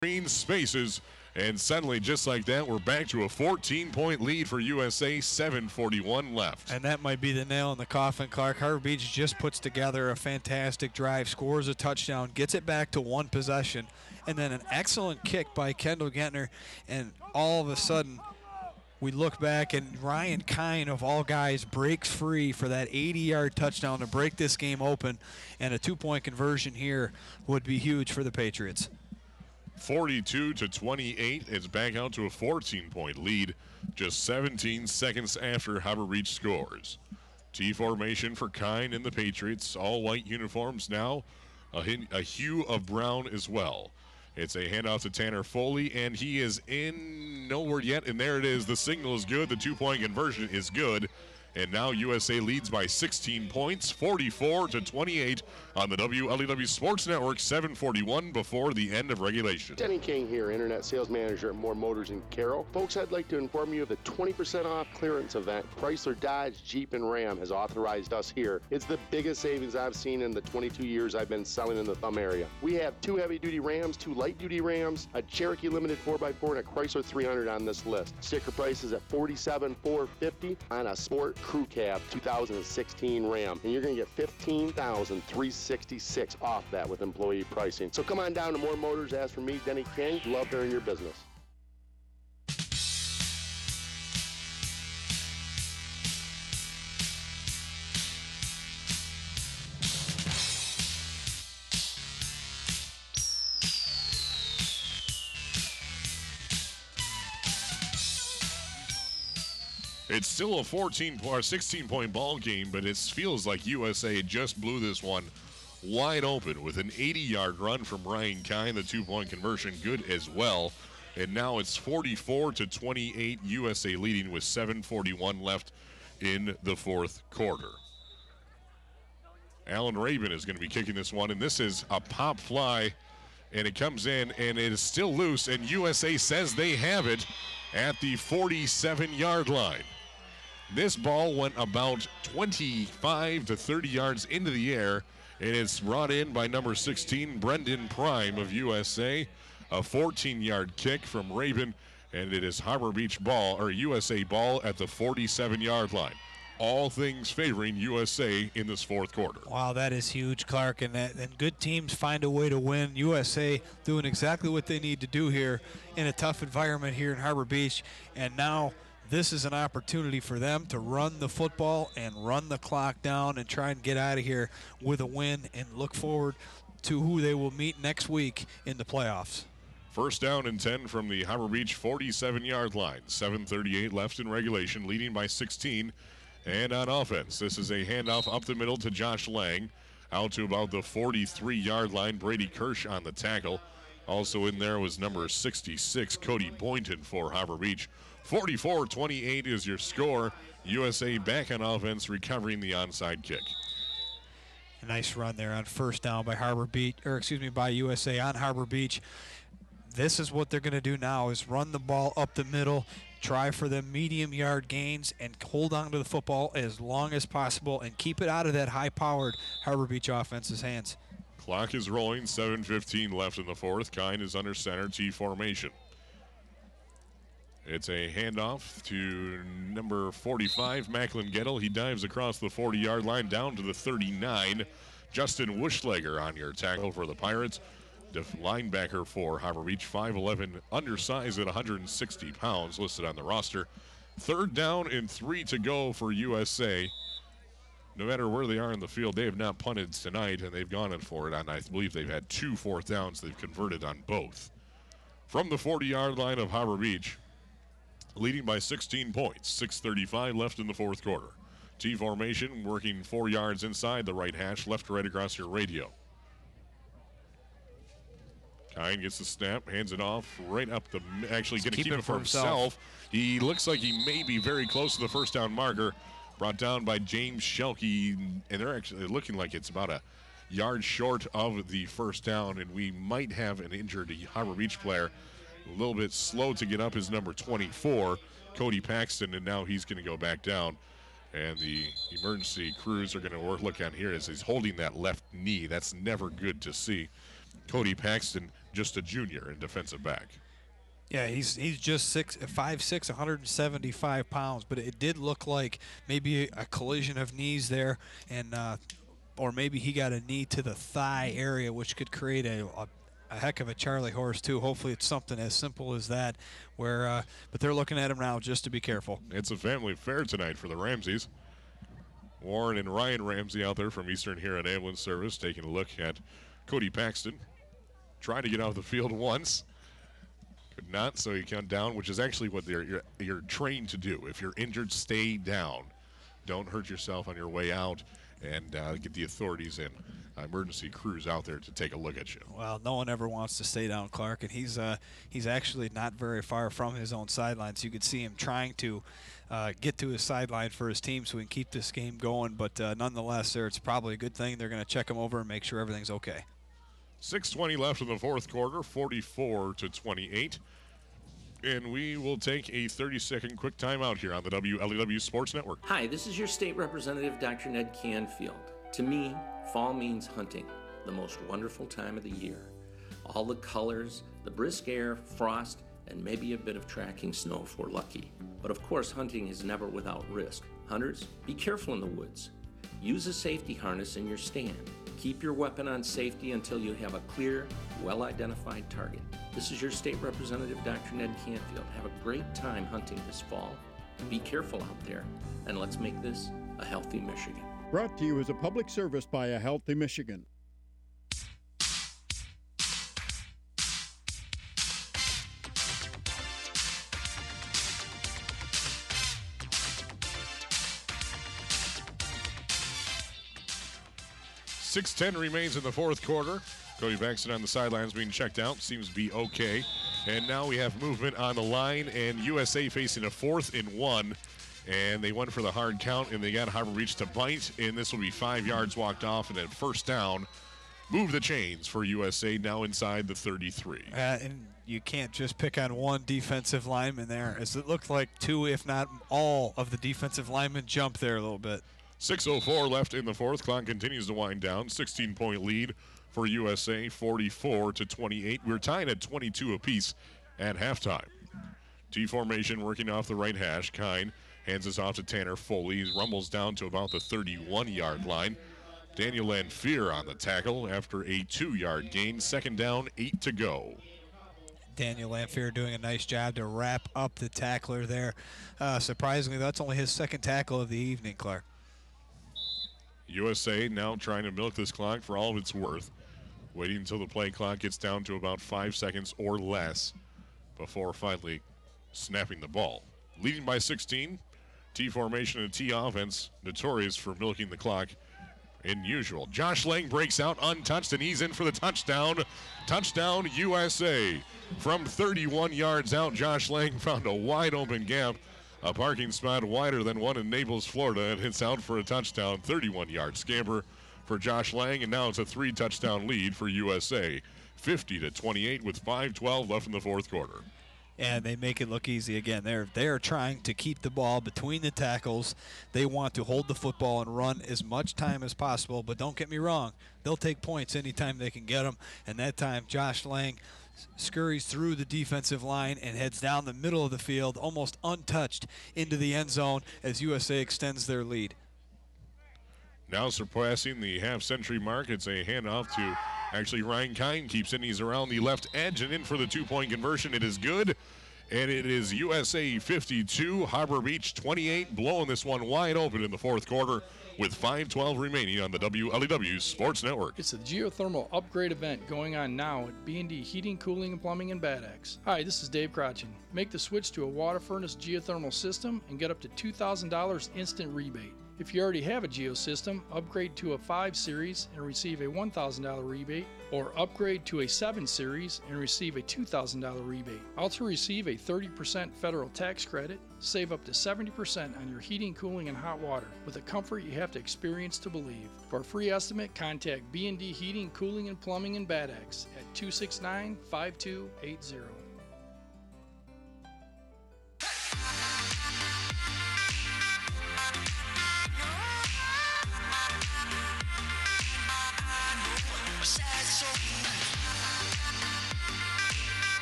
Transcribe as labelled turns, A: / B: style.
A: green spaces. And suddenly, just like that, we're back to a 14-point lead for USA, 7:41 left.
B: And that might be the nail in the coffin, Clark. Harbor Beach just puts together a fantastic drive, scores a touchdown, gets it back to one possession, and then an excellent kick by Kendall Gentner. And all of a sudden, we look back, and Ryan Kine, of all guys, breaks free for that 80-yard touchdown to break this game open. And a two-point conversion here would be huge for the Patriots.
A: 42-28. It's back out to a 14-point lead just 17 seconds after Harbor Beach scores. T formation for Kine and the Patriots. All white uniforms now. A hue of brown as well. It's a handoff to Tanner Foley, and he is in nowhere yet, and there it is. The signal is good. The two-point conversion is good. And now USA leads by 16 points, 44-28 on the WLEW Sports Network, 7:41 before the end of regulation.
C: Denny King here, Internet Sales Manager at Moore Motors in Carroll. Folks, I'd like to inform you of the 20% off clearance event Chrysler, Dodge, Jeep, and Ram has authorized us here. It's the biggest savings I've seen in the 22 years I've been selling in the Thumb area. We have 2 heavy-duty Rams, 2 light-duty Rams, a Cherokee Limited 4x4, and a Chrysler 300 on this list. Sticker price is at $47,450 on a Sport Crew Cab 2016 Ram, and you're going to get $15,366 off that with employee pricing. So come on down to Moore Motors. As for me, Denny King, love her in your business.
A: It's still a 14 or 16-point ball game, but it feels like USA just blew this one wide open with an 80-yard run from Ryan Kine. The two-point conversion good as well. And now it's 44-28, USA leading with 7:41 left in the fourth quarter. Alan Rabin is going to be kicking this one, and this is a pop fly, and it comes in, and it is still loose, and USA says they have it at the 47-yard line. This ball went about 25 to 30 yards into the air, and it's brought in by number 16, Brendan Prime of USA. A 14-yard kick from Rabin, and it is Harbor Beach ball, or USA ball, at the 47-yard line. All things favoring USA in this fourth quarter.
B: Wow, that is huge, Clark, and good teams find a way to win. USA doing exactly what they need to do here in a tough environment here in Harbor Beach, and now this is an opportunity for them to run the football and run the clock down and try and get out of here with a win and look forward to who they will meet next week in the playoffs.
A: First down and 10 from the Harbor Beach 47-yard line. 7:38 left in regulation, leading by 16. And on offense, this is a handoff up the middle to Josh Lang. Out to about the 43-yard line, Brady Kirsch on the tackle. Also in there was number 66, Cody Boynton for Harbor Beach. 44-28 is your score. USA back on offense, recovering the onside kick.
B: A nice run there on first down by by USA on Harbor Beach. This is what they're going to do now, is run the ball up the middle, try for the medium yard gains, and hold on to the football as long as possible and keep it out of that high-powered Harbor Beach offense's hands.
A: Clock is rolling, 7:15 left in the fourth. Kine is under center, T formation. It's a handoff to number 45, Macklin Gettle. He dives across the 40-yard line down to the 39. Justin Wuschlager on your tackle for the Pirates. The linebacker for Harbor Beach, 5'11", undersized at 160 pounds, listed on the roster. Third down and 3 to go for USA. No matter where they are in the field, they have not punted tonight, and they've gone in for it. And I believe they've had 2 fourth downs. They've converted on both. From the 40-yard line of Harbor Beach, leading by 16 points. 6:35 left in the fourth quarter. T formation, working 4 yards inside the right hash, left to right across your radio. Kine gets the snap, hands it off right up the, actually going to keep it for himself. He looks like he may be very close to the first down marker. Brought down by James Shelkey, and they're actually looking like it's about a yard short of the first down, and we might have an injured Harbor Beach player. A little bit slow to get up is number 24, Cody Paxton, and now he's going to go back down. And the emergency crews are going to look on here as he's holding that left knee. That's never good to see. Cody Paxton just a junior in defensive back.
B: Yeah, he's just 5'6", 175 pounds, but it did look like maybe a collision of knees there, and or maybe he got a knee to the thigh area, which could create a heck of a Charlie horse too. Hopefully it's something as simple as that, where but they're looking at him now just to be careful.
A: It's a family affair tonight for the Ramseys. Warren and Ryan Ramsey out there from Eastern Huron Ambulance Service taking a look at Cody Paxton. Tried to get off the field once. Could not, so he count down, which is actually what you're trained to do. If you're injured, stay down. Don't hurt yourself on your way out, and get the authorities and emergency crews out there to take a look at you.
B: Well, no one ever wants to stay down, Clark, and he's actually not very far from his own sidelines. You could see him trying to get to his sideline for his team so he can keep this game going, but nonetheless, it's probably a good thing. They're going to check him over and make sure everything's okay.
A: 6:20 left in the fourth quarter, 44-28. And we will take a 30-second quick timeout here on the WLEW Sports Network.
D: Hi, this is your state representative, Dr. Ned Canfield. To me, fall means hunting, the most wonderful time of the year. All the colors, the brisk air, frost, and maybe a bit of tracking snow if we're lucky. But of course, hunting is never without risk. Hunters, be careful in the woods. Use a safety harness in your stand. Keep your weapon on safety until you have a clear, well-identified target. This is your state representative, Dr. Ned Canfield. Have a great time hunting this fall. Be careful out there, and let's make this a healthy Michigan.
E: Brought to you as a public service by A Healthy Michigan.
A: .6:10 remains in the fourth quarter. Cody Paxton on the sidelines being checked out. Seems to be okay. And now we have movement on the line, and USA facing a 4th and 1. And they went for the hard count, and they got Harbor Beach to bite. And this will be 5 yards walked off, and then first down. Move the chains for USA now inside the 33.
B: And you can't just pick on one defensive lineman there, as it looked like two, if not all, of the defensive linemen jumped there a little bit.
A: 6:04 left in the fourth. Clock continues to wind down. 16-point lead for USA, 44-28. We're tied at 22 apiece at halftime. T formation working off the right hash. Kine hands us off to Tanner Foley. He rumbles down to about the 31-yard line. Daniel Lanfear on the tackle after a 2-yard gain. Second down, 8 to go.
B: Daniel Lanfear doing a nice job to wrap up the tackler there. Surprisingly, that's only his second tackle of the evening, Clark.
A: USA now trying to milk this clock for all of its worth. Waiting until the play clock gets down to about 5 seconds or less before finally snapping the ball. Leading by 16, T formation and T offense, notorious for milking the clock unusual. Josh Lang breaks out untouched, and he's in for the touchdown. Touchdown USA. From 31 yards out, Josh Lang found a wide open gap. A parking spot wider than one in Naples, Florida, and hits out for a touchdown. 31-yard scamper for Josh Lang, and now it's a 3-touchdown lead for USA. 50-28 with 5:12 left in the fourth quarter.
B: And they make it look easy again. They're trying to keep the ball between the tackles. They want to hold the football and run as much time as possible. But don't get me wrong, they'll take points anytime they can get them. And that time, Josh Lang scurries through the defensive line and heads down the middle of the field, almost untouched, into the end zone as USA extends their lead.
A: Now surpassing the half-century mark, it's a handoff to actually Ryan Kine. Keeps it, he's around the left edge and in for the 2-point conversion. It is good, and it is USA 52, Harbor Beach 28, blowing this one wide open in the fourth quarter with 5:12 remaining on the WLEW Sports Network.
F: It's a geothermal upgrade event going on now at B&D Heating, Cooling, and Plumbing in Bad Axe. Hi, this is Dave Crotchin. Make the switch to a water furnace geothermal system and get up to $2,000 instant rebate. If you already have a Geo system, upgrade to a 5 Series and receive a $1,000 rebate, or upgrade to a 7 Series and receive a $2,000 rebate. Also receive a 30% federal tax credit, save up to 70% on your heating, cooling, and hot water, with a comfort you have to experience to believe. For a free estimate, contact B&D Heating, Cooling, and Plumbing in Bad Axe at 269-5280.